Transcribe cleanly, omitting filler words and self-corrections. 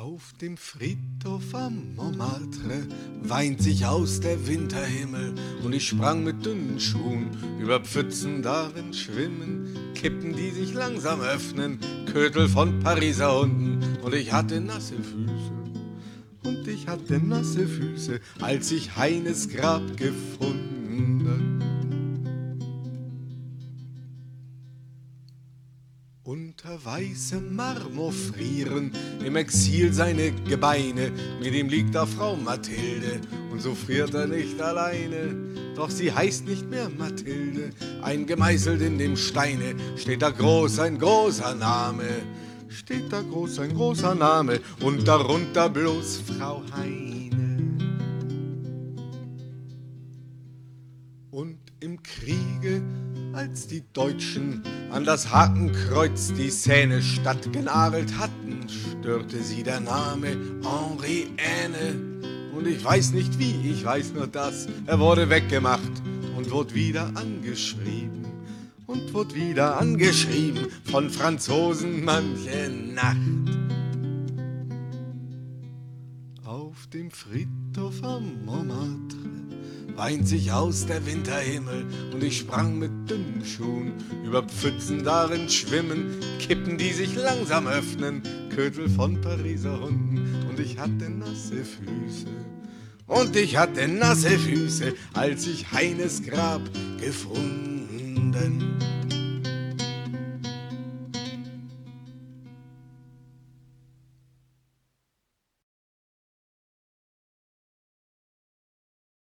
Auf dem Friedhof am Montmartre weint sich aus der Winterhimmel und ich sprang mit dünnen Schuhen über Pfützen, darin schwimmen Kippen, die sich langsam öffnen, Kötel von Pariser Hunden und ich hatte nasse Füße. Und ich hatte nasse Füße, als ich Heines Grab gefunden. Unter weißem Marmor frieren im Exil seine Gebeine, mit ihm liegt da Frau Mathilde, und so friert er nicht alleine. Doch sie heißt nicht mehr Mathilde, eingemeißelt in dem Steine steht da groß ein großer Name, steht da groß ein großer Name, und darunter bloß Frau Heine. Und im Kriege, als die Deutschen an das Hakenkreuz die Seine-Stadt genagelt hatten, störte sie der Name Henrienne. Und ich weiß nicht wie, ich weiß nur das, er wurde weggemacht und wurde wieder angeschrieben. Und wurde wieder angeschrieben von Franzosen manche Nacht. Auf dem Friedhof am Montmartre weint sich aus der Winterhimmel und ich sprang mit dünnen Schuhen über Pfützen, darin schwimmen Kippen, die sich langsam öffnen, Kötel von Pariser Hunden, und ich hatte nasse Füße. Und ich hatte nasse Füße, als ich Heines Grab gefunden.